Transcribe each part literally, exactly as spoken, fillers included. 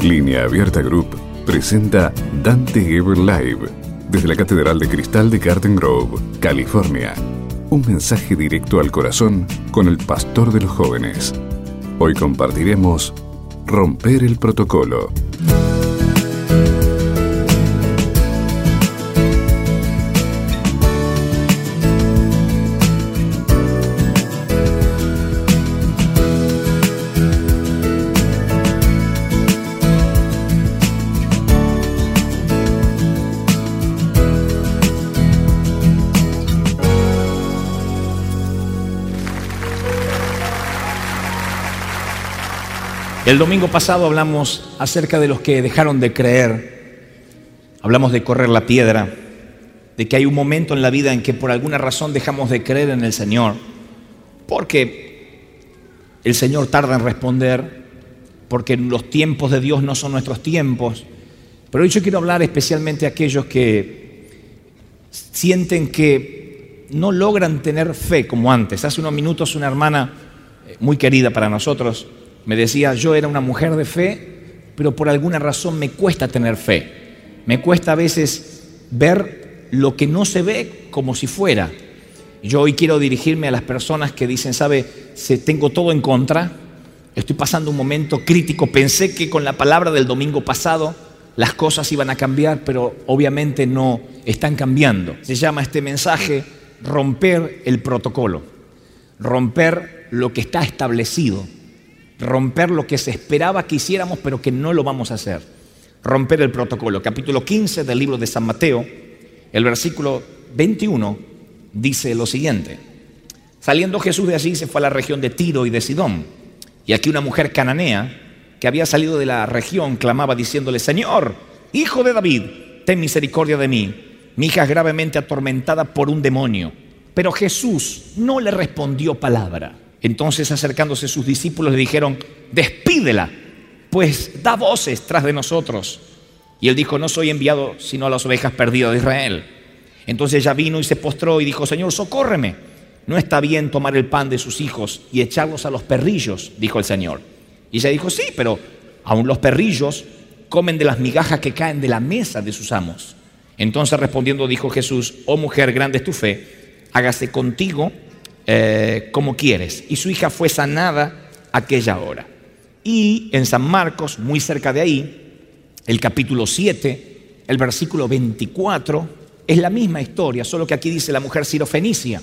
Línea Abierta Group presenta Dante Gebel Live desde la Catedral de Cristal de Garden Grove, California. Un mensaje directo al corazón con el pastor de los jóvenes. Hoy compartiremos Romper el Protocolo. El domingo pasado hablamos acerca de los que dejaron de creer. Hablamos de correr la piedra, de que hay un momento en la vida en que por alguna razón dejamos de creer en el Señor, porque el Señor tarda en responder, porque los tiempos de Dios no son nuestros tiempos. Pero hoy yo quiero hablar especialmente a aquellos que sienten que no logran tener fe como antes. Hace unos minutos una hermana muy querida para nosotros me decía, yo era una mujer de fe, pero por alguna razón me cuesta tener fe. Me cuesta a veces ver lo que no se ve como si fuera. Yo hoy quiero dirigirme a las personas que dicen, sabe, tengo todo en contra, estoy pasando un momento crítico, pensé que con la palabra del domingo pasado las cosas iban a cambiar, pero obviamente no están cambiando. Se llama este mensaje romper el protocolo, romper lo que está establecido. Romper lo que se esperaba que hiciéramos, pero que no lo vamos a hacer. Romper el protocolo. Capítulo quince del libro de San Mateo, el versículo veintiuno, dice lo siguiente. Saliendo Jesús de allí, se fue a la región de Tiro y de Sidón. Y aquí una mujer cananea, que había salido de la región, clamaba diciéndole, Señor, Hijo de David, ten misericordia de mí. Mi hija es gravemente atormentada por un demonio. Pero Jesús no le respondió palabra. Entonces, acercándose sus discípulos, le dijeron, despídela, pues da voces tras de nosotros. Y él dijo, no soy enviado sino a las ovejas perdidas de Israel. Entonces ella vino y se postró y dijo, Señor, socórreme. No está bien tomar el pan de sus hijos y echarlos a los perrillos, dijo el Señor. Y ella dijo, sí, pero aún los perrillos comen de las migajas que caen de la mesa de sus amos. Entonces respondiendo dijo Jesús, oh mujer, grande es tu fe, hágase contigo Eh, como quieres. Y su hija fue sanada aquella hora. Y en San Marcos, muy cerca de ahí, el capítulo siete, el versículo veinticuatro, es la misma historia, solo que aquí dice la mujer sirofenicia,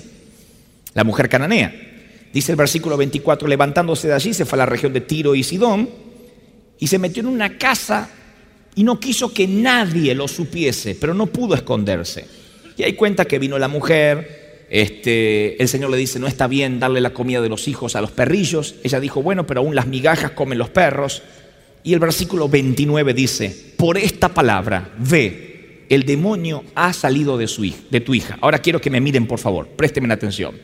la mujer cananea. Dice el versículo veinticuatro, levantándose de allí se fue a la región de Tiro y Sidón y se metió en una casa y no quiso que nadie lo supiese, pero no pudo esconderse. Y ahí cuenta que vino la mujer. Este, el Señor le dice, no está bien darle la comida de los hijos a los perrillos. Ella dijo, bueno, pero aún las migajas comen los perros. Y el versículo veintinueve dice, por esta palabra, ve, el demonio ha salido de, su hija, de tu hija. Ahora quiero que me miren, por favor, présteme atención.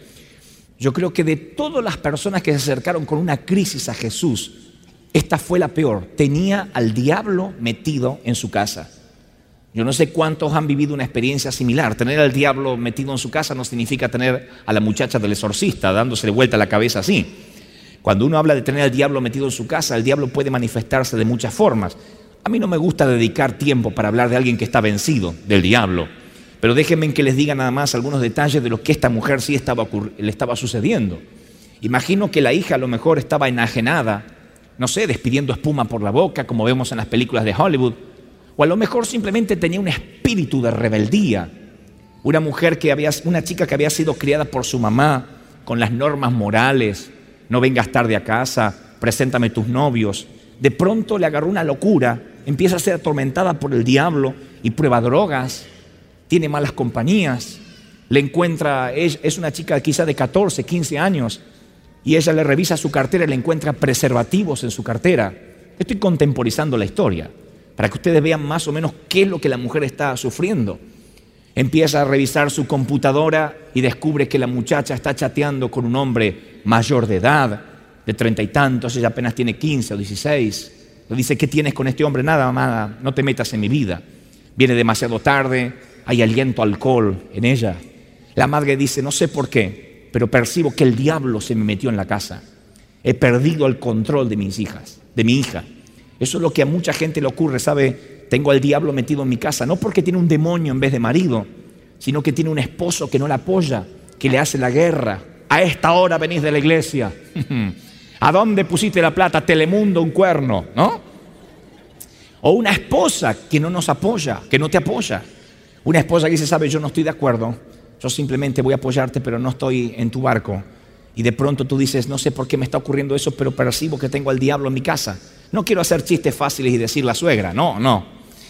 Yo creo que de todas las personas que se acercaron con una crisis a Jesús, esta fue la peor. Tenía al diablo metido en su casa. Yo no sé cuántos han vivido una experiencia similar. Tener al diablo metido en su casa no significa tener a la muchacha del exorcista dándosele vuelta la cabeza así. Cuando uno habla de tener al diablo metido en su casa, el diablo puede manifestarse de muchas formas. A mí no me gusta dedicar tiempo para hablar de alguien que está vencido, del diablo. Pero déjenme que les diga nada más algunos detalles de lo que esta mujer sí estaba le estaba sucediendo. Imagino que la hija a lo mejor estaba enajenada, no sé, despidiendo espuma por la boca, como vemos en las películas de Hollywood. O a lo mejor simplemente tenía un espíritu de rebeldía. Una mujer que había, una chica que había sido criada por su mamá con las normas morales. No vengas tarde a casa, preséntame tus novios. De pronto le agarró una locura, empieza a ser atormentada por el diablo y prueba drogas, tiene malas compañías. Le encuentra, es una chica quizá de catorce, quince años y ella le revisa su cartera y le encuentra preservativos en su cartera. Estoy contemporizando la historia para que ustedes vean más o menos qué es lo que la mujer está sufriendo. Empieza a revisar su computadora y descubre que la muchacha está chateando con un hombre mayor de edad, de treinta y tantos, ella apenas tiene quince o dieciséis. Le dice, ¿qué tienes con este hombre? Nada, nada, no te metas en mi vida. Viene demasiado tarde, hay aliento a alcohol en ella. La madre dice, no sé por qué, pero percibo que el diablo se me metió en la casa. He perdido el control de mis hijas, de mi hija. Eso es lo que a mucha gente le ocurre, ¿sabe? Tengo al diablo metido en mi casa, no porque tiene un demonio en vez de marido, sino que tiene un esposo que no la apoya, que le hace la guerra. A esta hora venís de la iglesia. ¿A dónde pusiste la plata? Telemundo, un cuerno, ¿no? O una esposa que no nos apoya, que no te apoya. Una esposa que dice, ¿sabe? Yo no estoy de acuerdo, yo simplemente voy a apoyarte, pero no estoy en tu barco. Y de pronto tú dices, no sé por qué me está ocurriendo eso, pero percibo que tengo al diablo en mi casa. No quiero hacer chistes fáciles y decir la suegra, no, no.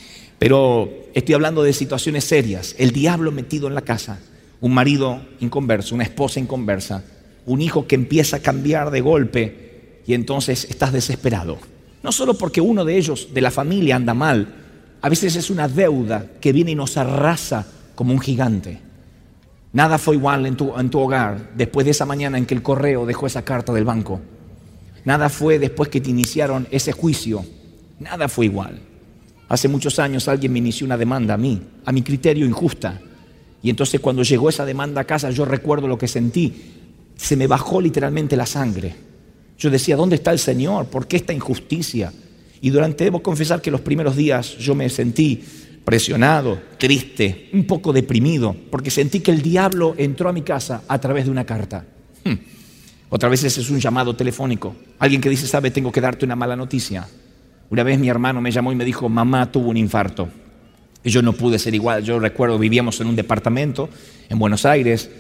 Pero estoy hablando de situaciones serias. El diablo metido en la casa, un marido inconverso, una esposa inconversa, un hijo que empieza a cambiar de golpe y entonces estás desesperado. No solo porque uno de ellos, de la familia, anda mal, a veces es una deuda que viene y nos arrasa como un gigante. Nada fue igual en tu, en tu hogar después de esa mañana en que el correo dejó esa carta del banco. Nada fue después que te iniciaron ese juicio. Nada fue igual. Hace muchos años alguien me inició una demanda a mí, a mi criterio injusta. Y entonces cuando llegó esa demanda a casa, yo recuerdo lo que sentí. Se me bajó literalmente la sangre. Yo decía, ¿dónde está el Señor? ¿Por qué esta injusticia? Y durante, debo confesar que los primeros días yo me sentí presionado, triste, un poco deprimido, porque sentí que el diablo entró a mi casa a través de una carta. Hmm. Otras veces es un llamado telefónico. Alguien que dice, sabe, tengo que darte una mala noticia. Una vez mi hermano me llamó y me dijo, mamá tuvo un infarto. Y yo no pude ser igual. Yo recuerdo, vivíamos en un departamento en Buenos Aires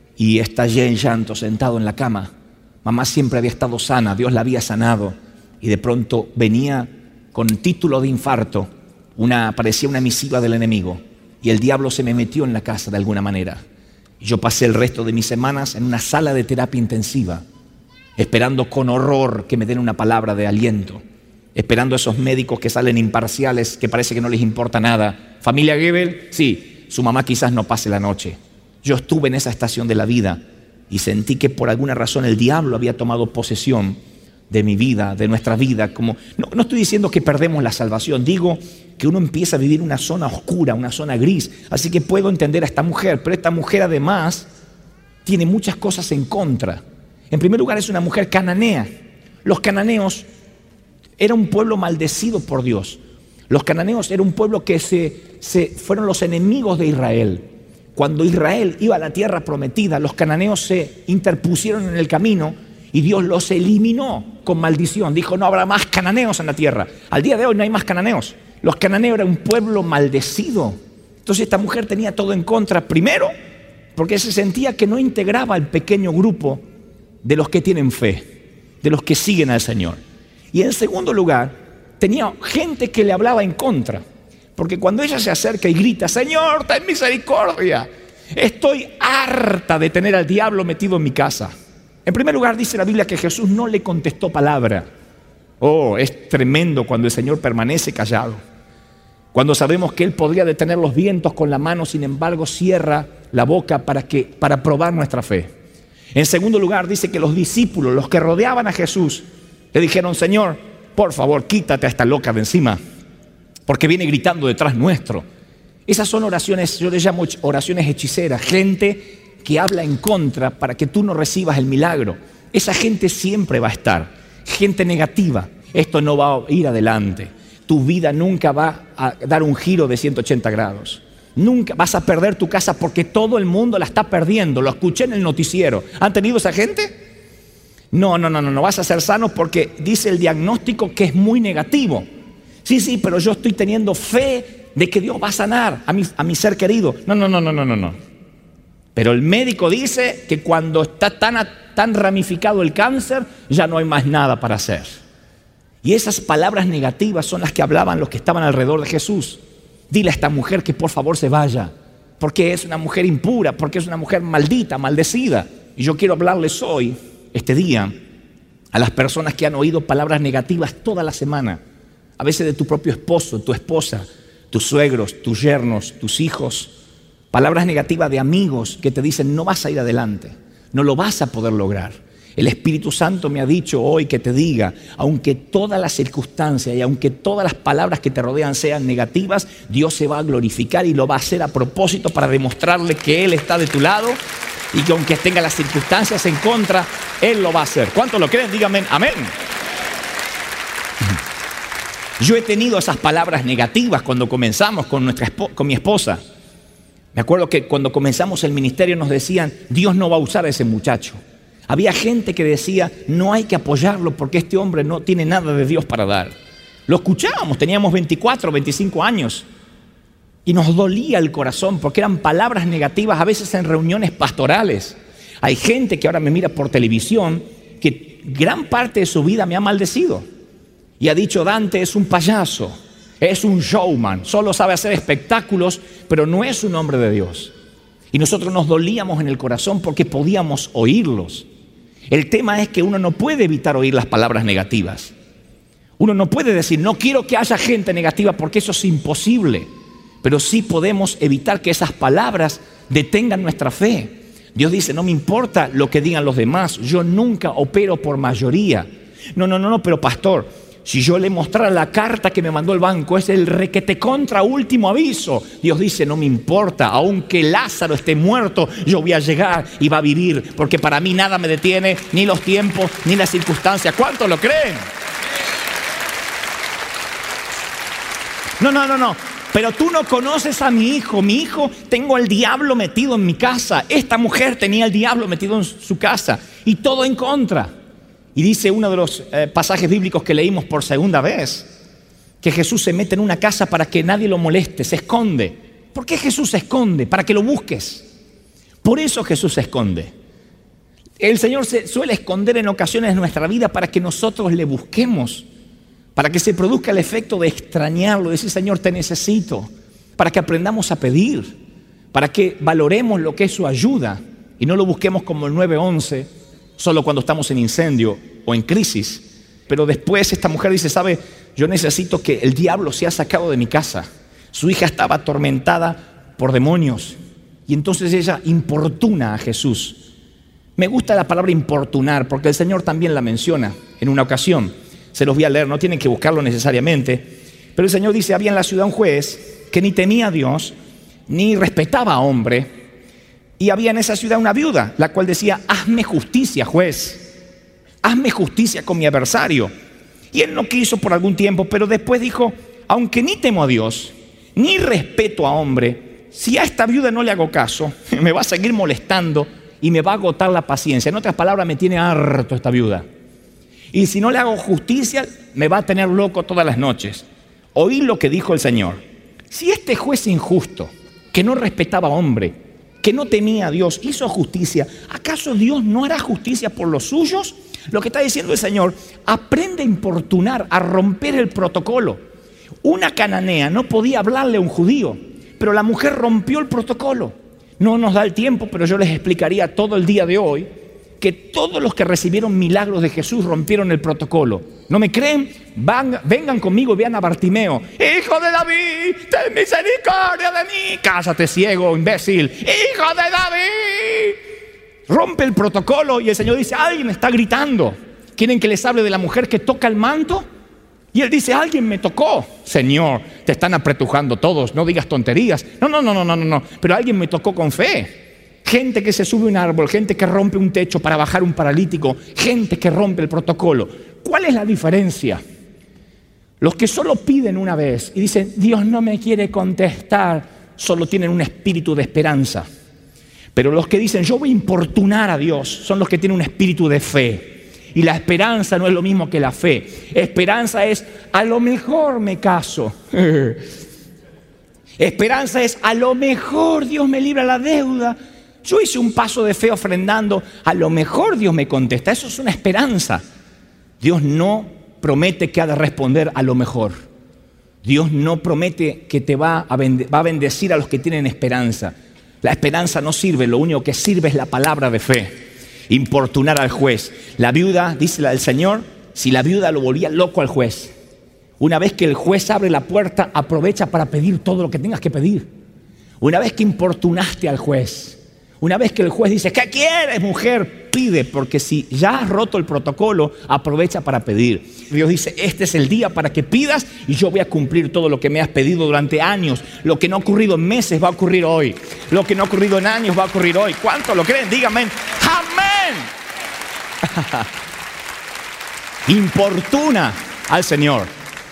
y estallé en llanto sentado en la cama. Mamá siempre había estado sana, Dios la había sanado. Y de pronto venía con título de infarto. Una, parecía una misiva del enemigo y el diablo se me metió en la casa de alguna manera. Y yo pasé el resto de mis semanas en una sala de terapia intensiva, esperando con horror que me den una palabra de aliento, esperando a esos médicos que salen imparciales, que parece que no les importa nada. Familia Gebel, sí, su mamá quizás no pase la noche. Yo estuve en esa estación de la vida y sentí que por alguna razón el diablo había tomado posesión de mi vida, de nuestra vida. Como, no, no estoy diciendo que perdemos la salvación, digo que uno empieza a vivir una zona oscura, una zona gris. Así que puedo entender a esta mujer, pero esta mujer además tiene muchas cosas en contra. En primer lugar, es una mujer cananea. Los cananeos eran un pueblo maldecido por Dios. Los cananeos eran un pueblo que se, se fueron los enemigos de Israel. Cuando Israel iba a la tierra prometida, los cananeos se interpusieron en el camino y Dios los eliminó con maldición. Dijo, no habrá más cananeos en la tierra. Al día de hoy no hay más cananeos. Los cananeos eran un pueblo maldecido. Entonces esta mujer tenía todo en contra. Primero, porque se sentía que no integraba el pequeño grupo de los que tienen fe, de los que siguen al Señor. Y en segundo lugar, tenía gente que le hablaba en contra. Porque cuando ella se acerca y grita, Señor, ten misericordia, estoy harta de tener al diablo metido en mi casa. En primer lugar, dice la Biblia que Jesús no le contestó palabra. Oh, es tremendo cuando el Señor permanece callado. Cuando sabemos que Él podría detener los vientos con la mano, sin embargo, cierra la boca para, que, para probar nuestra fe. En segundo lugar, dice que los discípulos, los que rodeaban a Jesús, le dijeron, Señor, por favor, quítate a esta loca de encima, porque viene gritando detrás nuestro. Esas son oraciones, yo les llamo oraciones hechiceras, gente que habla en contra para que tú no recibas el milagro. Esa gente siempre va a estar, gente negativa. Esto no va a ir adelante. Tu vida nunca va a dar un giro de ciento ochenta grados. Nunca vas a perder tu casa porque todo el mundo la está perdiendo. Lo escuché en el noticiero. ¿Han tenido esa gente? No, no, no, no, no vas a ser sano porque dice el diagnóstico que es muy negativo. Sí, sí, pero yo estoy teniendo fe de que Dios va a sanar a mi, a mi ser querido. No, no, no, no, no, no, no. Pero el médico dice que cuando está tan, tan ramificado el cáncer, ya no hay más nada para hacer. Y esas palabras negativas son las que hablaban los que estaban alrededor de Jesús. Dile a esta mujer que por favor se vaya, porque es una mujer impura, porque es una mujer maldita, maldecida. Y yo quiero hablarles hoy, este día, a las personas que han oído palabras negativas toda la semana. A veces de tu propio esposo, tu esposa, tus suegros, tus yernos, tus hijos. Palabras negativas de amigos que te dicen no vas a ir adelante, no lo vas a poder lograr. El Espíritu Santo me ha dicho hoy que te diga, aunque todas las circunstancias y aunque todas las palabras que te rodean sean negativas, Dios se va a glorificar y lo va a hacer a propósito para demostrarle que Él está de tu lado y que aunque tenga las circunstancias en contra, Él lo va a hacer. ¿Cuántos lo creen? Díganme amén. Yo he tenido esas palabras negativas cuando comenzamos con, nuestra con mi esposa. Me acuerdo que cuando comenzamos el ministerio nos decían, Dios no va a usar a ese muchacho. Había gente que decía, no hay que apoyarlo porque este hombre no tiene nada de Dios para dar. Lo escuchábamos, teníamos veinticuatro, veinticinco años. Y nos dolía el corazón porque eran palabras negativas a veces en reuniones pastorales. Hay gente que ahora me mira por televisión que gran parte de su vida me ha maldecido. Y ha dicho, Dante es un payaso, es un showman, solo sabe hacer espectáculos, pero no es un hombre de Dios. Y nosotros nos dolíamos en el corazón porque podíamos oírlos. El tema es que uno no puede evitar oír las palabras negativas. Uno no puede decir, no quiero que haya gente negativa porque eso es imposible. Pero sí podemos evitar que esas palabras detengan nuestra fe. Dios dice, no me importa lo que digan los demás, yo nunca opero por mayoría. No, no, no, no, pero pastor, si yo le mostrara la carta que me mandó el banco, es el requete contra último aviso. Dios dice, no me importa, aunque Lázaro esté muerto, yo voy a llegar y va a vivir, porque para mí nada me detiene, ni los tiempos, ni las circunstancias. ¿Cuántos lo creen? No, no, no, no. Pero tú no conoces a mi hijo. Mi hijo, tengo al diablo metido en mi casa. Esta mujer tenía al diablo metido en su casa. Y todo en contra. Y dice uno de los eh, pasajes bíblicos que leímos por segunda vez, que Jesús se mete en una casa para que nadie lo moleste, se esconde. ¿Por qué Jesús se esconde? Para que lo busques. Por eso Jesús se esconde. El Señor se suele esconder en ocasiones de nuestra vida para que nosotros le busquemos. Para que se produzca el efecto de extrañarlo, de decir, Señor, te necesito. Para que aprendamos a pedir. Para que valoremos lo que es su ayuda. Y no lo busquemos como el nueve once, solo cuando estamos en incendio o en crisis. Pero después esta mujer dice, ¿sabe? Yo necesito que el diablo sea sacado de mi casa. Su hija estaba atormentada por demonios. Y entonces ella importuna a Jesús. Me gusta la palabra importunar porque el Señor también la menciona en una ocasión. Se los voy a leer, no tienen que buscarlo necesariamente. Pero el Señor dice, había en la ciudad un juez que ni temía a Dios, ni respetaba a hombre. Y había en esa ciudad una viuda, la cual decía, hazme justicia, juez. Hazme justicia con mi adversario. Y él no quiso por algún tiempo, pero después dijo, aunque ni temo a Dios, ni respeto a hombre, si a esta viuda no le hago caso, me va a seguir molestando y me va a agotar la paciencia. En otras palabras, me tiene harto esta viuda. Y si no le hago justicia, me va a tener loco todas las noches. Oí lo que dijo el Señor. Si este juez injusto, que no respetaba a hombre, que no temía a Dios, hizo justicia, ¿acaso Dios no hará justicia por los suyos? Lo que está diciendo el Señor, aprende a importunar, a romper el protocolo. Una cananea no podía hablarle a un judío, pero la mujer rompió el protocolo. No nos da el tiempo, pero yo les explicaría todo el día de hoy que todos los que recibieron milagros de Jesús rompieron el protocolo. ¿No me creen? Van, vengan conmigo y vean a Bartimeo. ¡Hijo de David, ten misericordia de mí! Cállate, ciego, imbécil. ¡Hijo de David! Rompe el protocolo y el Señor dice, alguien está gritando. ¿Quieren que les hable de la mujer que toca el manto? Y él dice, alguien me tocó. Señor, te están apretujando todos, no digas tonterías. No, no, no, no, no, no. Pero alguien me tocó con fe. Gente que se sube a un árbol, gente que rompe un techo para bajar un paralítico, gente que rompe el protocolo. ¿Cuál es la diferencia? Los que solo piden una vez y dicen, Dios no me quiere contestar, solo tienen un espíritu de esperanza. Pero los que dicen, yo voy a importunar a Dios, son los que tienen un espíritu de fe. Y la esperanza no es lo mismo que la fe. Esperanza es, a lo mejor me caso. Esperanza es, a lo mejor Dios me libra la deuda. Yo hice un paso de fe ofrendando, a lo mejor Dios me contesta. Eso es una esperanza. Dios no promete que ha de responder a lo mejor. Dios no promete que te va a, bende- va a bendecir a los que tienen esperanza. La esperanza no sirve, lo único que sirve es la palabra de fe. Importunar al juez. La viuda, dice la del Señor, si la viuda lo volvía loco al juez. Una vez que el juez abre la puerta, aprovecha para pedir todo lo que tengas que pedir. Una vez que importunaste al juez, una vez que el juez dice, ¿qué quieres, mujer? Pide, porque si ya has roto el protocolo, aprovecha para pedir. Dios dice, este es el día para que pidas y yo voy a cumplir todo lo que me has pedido durante años. Lo que no ha ocurrido en meses va a ocurrir hoy. Lo que no ha ocurrido en años va a ocurrir hoy. ¿Cuántos lo creen? Díganme, ¡amén! Importuna al Señor.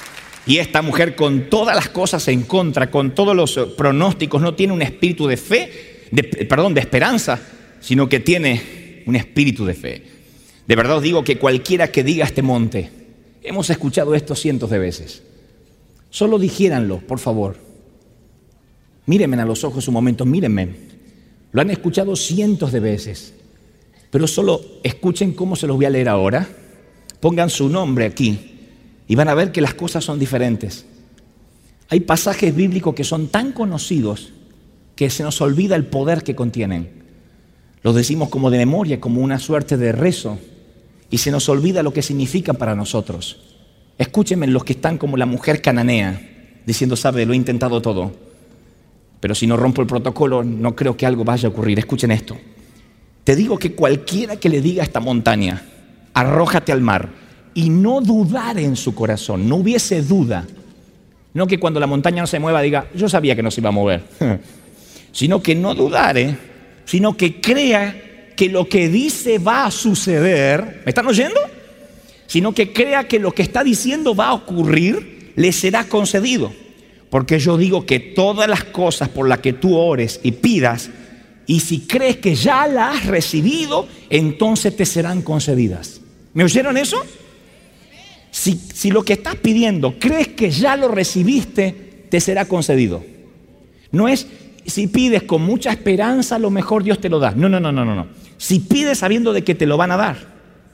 Y esta mujer, con todas las cosas en contra, con todos los pronósticos, no tiene un espíritu de fe, de, perdón, de esperanza, sino que tiene un espíritu de fe. De verdad os digo que cualquiera que diga a este monte, hemos escuchado esto cientos de veces, solo dijéranlo, por favor. Mírenme a los ojos un momento, mírenme. Lo han escuchado cientos de veces, pero solo escuchen cómo se los voy a leer ahora. Pongan su nombre aquí y van a ver que las cosas son diferentes. Hay pasajes bíblicos que son tan conocidos que se nos olvida el poder que contienen. Los decimos como de memoria, como una suerte de rezo, y se nos olvida lo que significa para nosotros. Escúchenme los que están como la mujer cananea, diciendo, sabe, lo he intentado todo, pero si no rompo el protocolo, no creo que algo vaya a ocurrir. Escuchen esto. Te digo que cualquiera que le diga a esta montaña, arrójate al mar, y no dudar en su corazón, no hubiese duda, no que cuando la montaña no se mueva diga, yo sabía que no se iba a mover, sino que no dudare, sino que crea que lo que dice va a suceder. ¿Me están oyendo? Sino que crea que lo que está diciendo va a ocurrir, le será concedido. Porque yo digo que todas las cosas por las que tú ores y pidas, y si crees que ya las has recibido, entonces te serán concedidas. ¿Me oyeron eso? Si, si lo que estás pidiendo crees que ya lo recibiste, te será concedido. No es si pides con mucha esperanza, a lo mejor Dios te lo da. No, no, no, no, no. Si pides sabiendo de que te lo van a dar.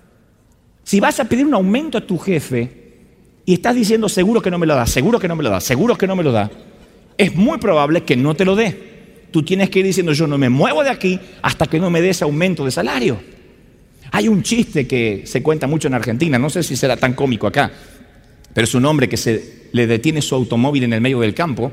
Si vas a pedir un aumento a tu jefe y estás diciendo seguro que no me lo da, seguro que no me lo da, seguro que no me lo da, es muy probable que no te lo dé. Tú tienes que ir diciendo yo no me muevo de aquí hasta que no me des aumento de salario. Hay un chiste que se cuenta mucho en Argentina, no sé si será tan cómico acá, pero es un hombre que se le detiene su automóvil en el medio del campo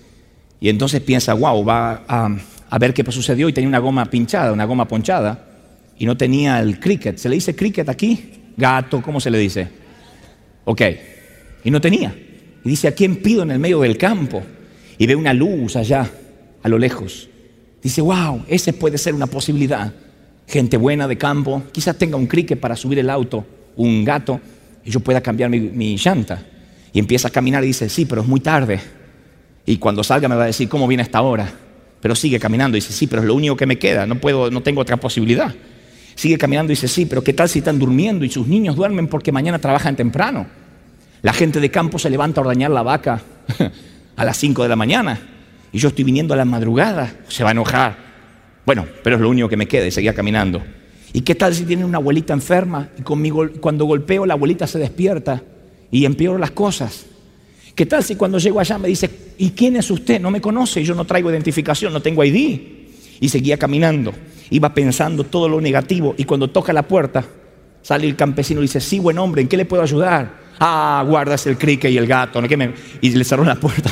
y entonces piensa, wow, va a, a ver qué sucedió, y tenía una goma pinchada, una goma ponchada, y no tenía el cricket. ¿Se le dice cricket aquí? Gato, ¿cómo se le dice? Ok, y no tenía. Y dice, ¿a quién pido en el medio del campo? Y ve una luz allá, a lo lejos. Dice, wow, ese puede ser una posibilidad. Gente buena de campo, quizás tenga un cricket para subir el auto, un gato, y yo pueda cambiar mi, mi llanta. Y empieza a caminar y dice, sí, pero es muy tarde. Y cuando salga me va a decir, ¿cómo viene esta hora? Pero sigue caminando y dice, sí, pero es lo único que me queda, no puedo, no tengo otra posibilidad. Sigue caminando y dice, sí, pero ¿qué tal si están durmiendo y sus niños duermen porque mañana trabajan temprano? La gente de campo se levanta a ordeñar la vaca a las cinco de la mañana y yo estoy viniendo a la madrugada, se va a enojar. Bueno, pero es lo único que me queda, y seguía caminando. ¿Y qué tal si tienen una abuelita enferma y conmigo, cuando golpeo la abuelita se despierta y empeoro las cosas? ¿Qué tal si cuando llego allá me dice, ¿y quién es usted? No me conoce, yo no traigo identificación, no tengo I D. Y seguía caminando, iba pensando todo lo negativo, y cuando toca la puerta, sale el campesino y dice, sí, buen hombre, ¿en qué le puedo ayudar? Ah, guardas el cricket y el gato, ¿no? ¿Qué me... Y le cerró la puerta.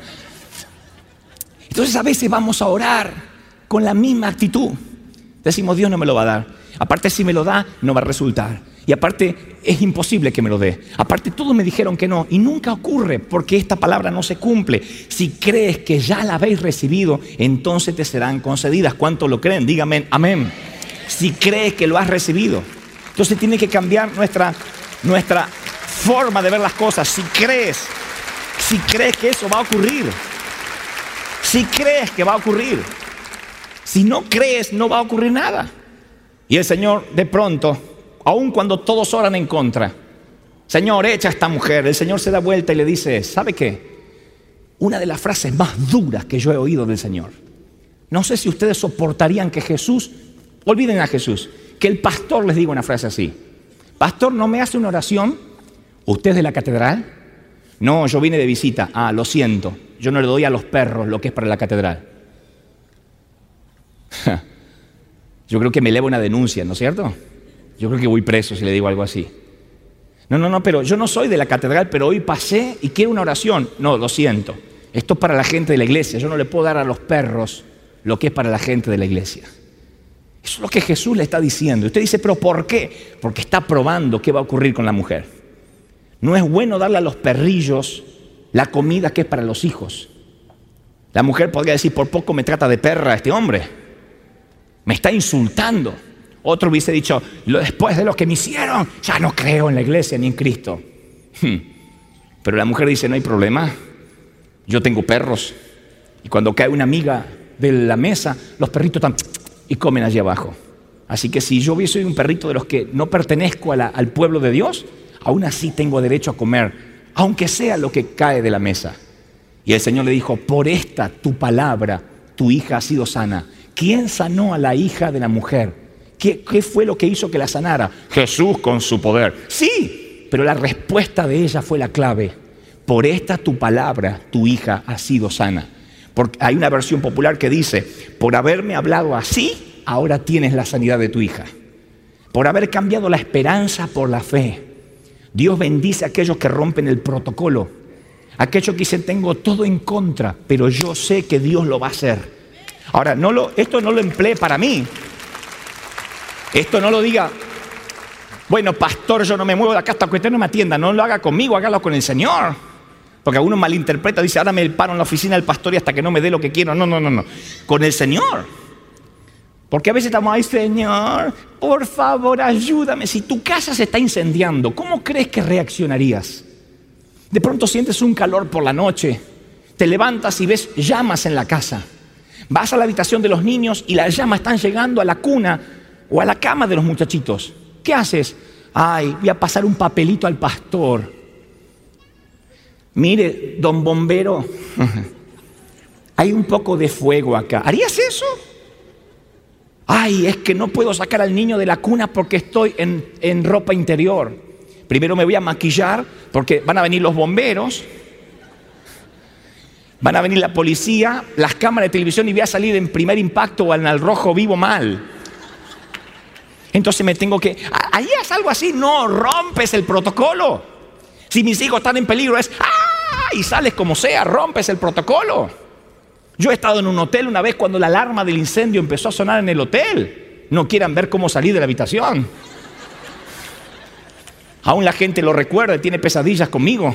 Entonces a veces vamos a orar con la misma actitud. Decimos, Dios no me lo va a dar. Aparte, si me lo da, no va a resultar. Y aparte, es imposible que me lo dé. Aparte, todos me dijeron que no. Y nunca ocurre, porque esta palabra no se cumple. Si crees que ya la habéis recibido, entonces te serán concedidas. ¿Cuántos lo creen? Dígame amén. Si crees que lo has recibido. Entonces tiene que cambiar nuestra, nuestra forma de ver las cosas. Si crees, si crees que eso va a ocurrir. Si crees que va a ocurrir. Si no crees, no va a ocurrir nada. Y el Señor, de pronto, aun cuando todos oran en contra, Señor, echa a esta mujer. El Señor se da vuelta y le dice, ¿sabe qué? Una de las frases más duras que yo he oído del Señor. No sé si ustedes soportarían que Jesús, olviden a Jesús, que el pastor les diga una frase así. Pastor, ¿no me hace una oración? ¿Usted es de la catedral? No, yo vine de visita. Ah, lo siento, yo no le doy a los perros lo que es para la catedral. Yo creo que me eleva una denuncia, ¿no es cierto? Yo creo que voy preso si le digo algo así. No, no, no, pero yo no soy de la catedral, pero hoy pasé y quiero una oración. No, lo siento. Esto es para la gente de la iglesia. Yo no le puedo dar a los perros lo que es para la gente de la iglesia. Eso es lo que Jesús le está diciendo. Usted dice, ¿pero por qué? Porque está probando qué va a ocurrir con la mujer. No es bueno darle a los perrillos la comida que es para los hijos. La mujer podría decir, por poco me trata de perra este hombre. Me está insultando. Otro hubiese dicho, después de lo que me hicieron, ya no creo en la iglesia ni en Cristo. Hmm. Pero la mujer dice, no hay problema, yo tengo perros. Y cuando cae una amiga de la mesa, los perritos están y comen allí abajo. Así que si yo soy un perrito de los que no pertenezco a la, al pueblo de Dios, aún así tengo derecho a comer, aunque sea lo que cae de la mesa. Y el Señor le dijo, por esta tu palabra, tu hija ha sido sana. ¿Quién sanó a la hija de la mujer? ¿Qué, qué fue lo que hizo que la sanara? Jesús con su poder. Sí, pero la respuesta de ella fue la clave. Por esta tu palabra, tu hija ha sido sana. Porque hay una versión popular que dice, por haberme hablado así, ahora tienes la sanidad de tu hija. Por haber cambiado la esperanza por la fe. Dios bendice a aquellos que rompen el protocolo. Aquellos que dicen, tengo todo en contra, pero yo sé que Dios lo va a hacer. Ahora, no lo, esto no lo emplee para mí. Esto no lo diga, bueno, pastor, yo no me muevo de acá hasta que usted no me atienda. No lo haga conmigo, hágalo con el Señor. Porque algunos malinterpretan, dice, ahora me paro en la oficina del pastor y hasta que no me dé lo que quiero. No, no, no, no. Con el Señor. Porque a veces estamos, ay, Señor, por favor, ayúdame. Si tu casa se está incendiando, ¿cómo crees que reaccionarías? De pronto sientes un calor por la noche, te levantas y ves llamas en la casa. Vas a la habitación de los niños y las llamas están llegando a la cuna o a la cama de los muchachitos. ¿Qué haces? Ay, voy a pasar un papelito al pastor. Mire, don bombero, hay un poco de fuego acá. ¿Harías eso? Ay, es que no puedo sacar al niño de la cuna porque estoy en, en ropa interior. Primero me voy a maquillar porque van a venir los bomberos, van a venir la policía, las cámaras de televisión y voy a salir en Primer Impacto o en Al Rojo Vivo mal. Entonces me tengo que... ¿Harías algo así? No, rompes el protocolo. Si mis hijos están en peligro es... ¡ah! Y sales como sea, rompes el protocolo. Yo he estado en un hotel una vez cuando la alarma del incendio empezó a sonar en el hotel. No quieran ver cómo salí de la habitación. Aún la gente lo recuerda y tiene pesadillas conmigo.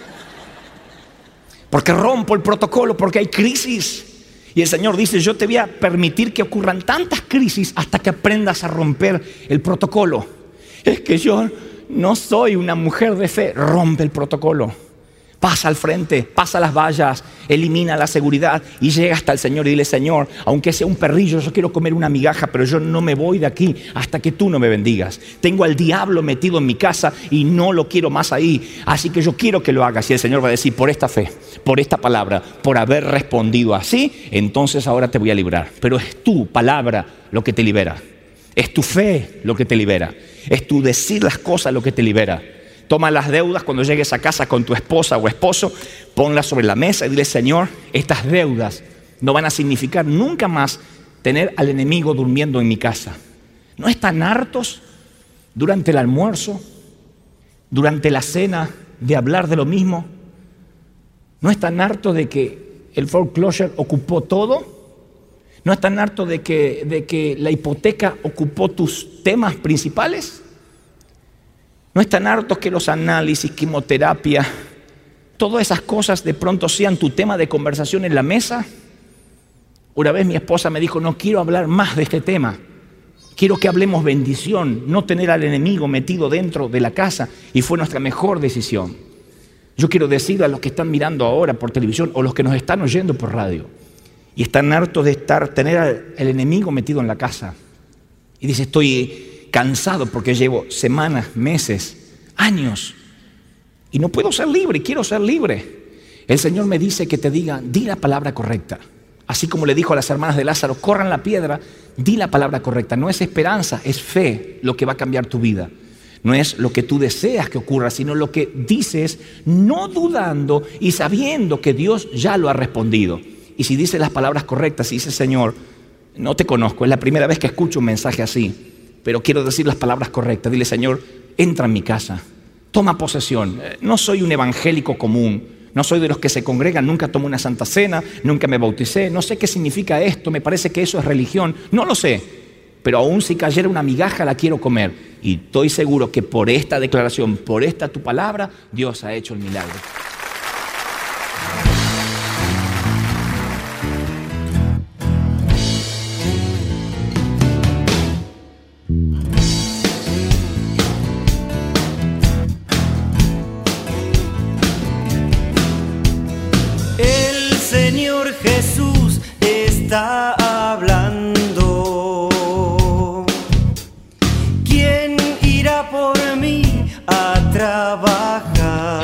Porque rompo el protocolo, porque hay crisis. Y el Señor dice, yo te voy a permitir que ocurran tantas crisis hasta que aprendas a romper el protocolo. Es que yo no soy una mujer de fe. Rompe el protocolo. Pasa al frente, pasa las vallas, elimina la seguridad y llega hasta el Señor y dile, Señor, aunque sea un perrillo, yo quiero comer una migaja, pero yo no me voy de aquí hasta que tú no me bendigas. Tengo al diablo metido en mi casa y no lo quiero más ahí, así que yo quiero que lo hagas. Y el Señor va a decir, por esta fe, por esta palabra, por haber respondido así, entonces ahora te voy a librar. Pero es tu palabra lo que te libera, es tu fe lo que te libera, es tu decir las cosas lo que te libera. Toma las deudas cuando llegues a casa con tu esposa o esposo, ponlas sobre la mesa y dile, Señor, estas deudas no van a significar nunca más tener al enemigo durmiendo en mi casa. ¿No están hartos durante el almuerzo, durante la cena, de hablar de lo mismo? ¿No están hartos de que el foreclosure ocupó todo? ¿No están hartos de que, de que la hipoteca ocupó tus temas principales? ¿No están hartos que los análisis, quimioterapia, todas esas cosas de pronto sean tu tema de conversación en la mesa? Una vez mi esposa me dijo, no quiero hablar más de este tema. Quiero que hablemos bendición, no tener al enemigo metido dentro de la casa. Y fue nuestra mejor decisión. Yo quiero decirle a los que están mirando ahora por televisión o los que nos están oyendo por radio y están hartos de estar, tener al enemigo metido en la casa. Y dice, estoy cansado porque llevo semanas, meses, años y no puedo ser libre, quiero ser libre. El Señor me dice que te diga, di la palabra correcta. Así como le dijo a las hermanas de Lázaro, corran la piedra, di la palabra correcta. No es esperanza, es fe lo que va a cambiar tu vida. No es lo que tú deseas que ocurra, sino lo que dices, no dudando y sabiendo que Dios ya lo ha respondido. Y si dices las palabras correctas, si dices, Señor, no te conozco, es la primera vez que escucho un mensaje así, pero quiero decir las palabras correctas. Dile, Señor, entra en mi casa, toma posesión. No soy un evangélico común, no soy de los que se congregan, nunca tomé una santa cena, nunca me bauticé, no sé qué significa esto, me parece que eso es religión, no lo sé, pero aún si cayera una migaja la quiero comer. Y estoy seguro que por esta declaración, por esta tu palabra, Dios ha hecho el milagro. bajar.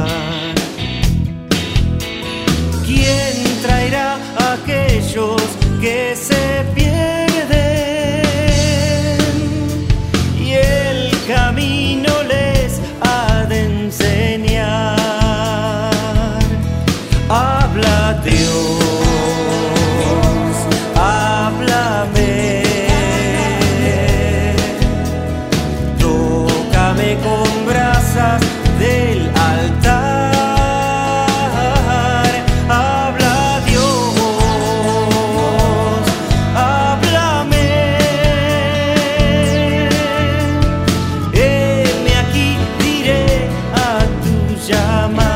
¿Quién traerá a aquellos que se pierden? Y el camino les ha de enseñar. Habla Dios, háblame, tócame con brasas del altar. Habla Dios, háblame, heme aquí, diré a tu llamar.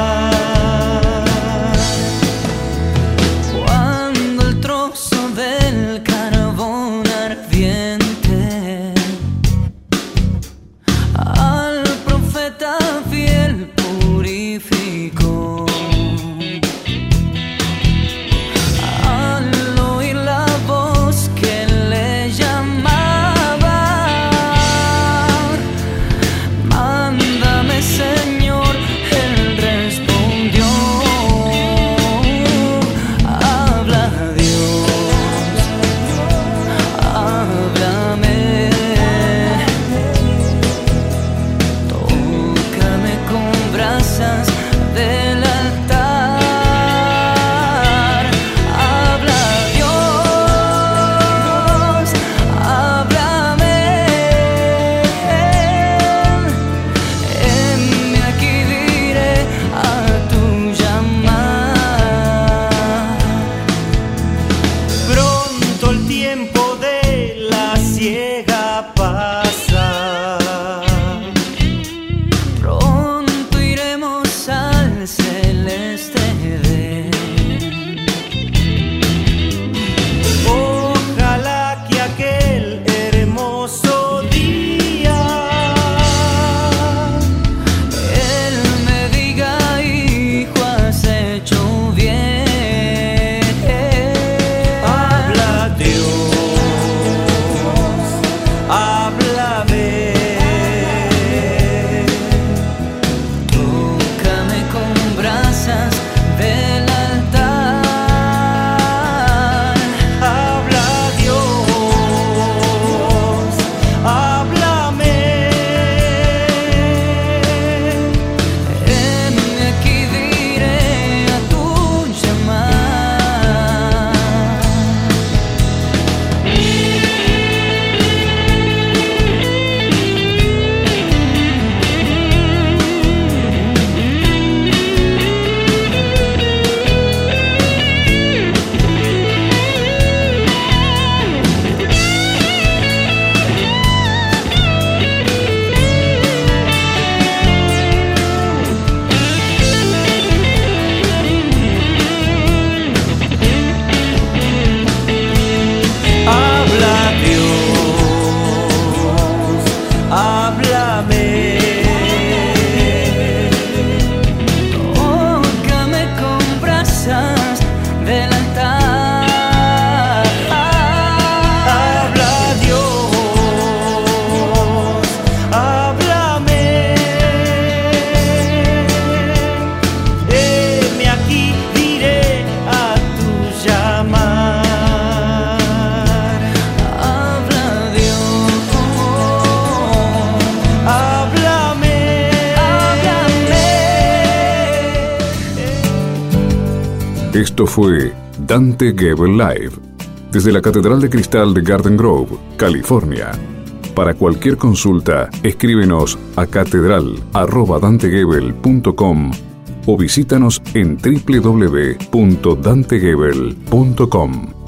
Esto fue Dante Gebel Live, desde la Catedral de Cristal de Garden Grove, California. Para cualquier consulta, escríbenos a catedral arroba dantegebel punto com o visítanos en doble u doble u doble u punto dantegebel punto com.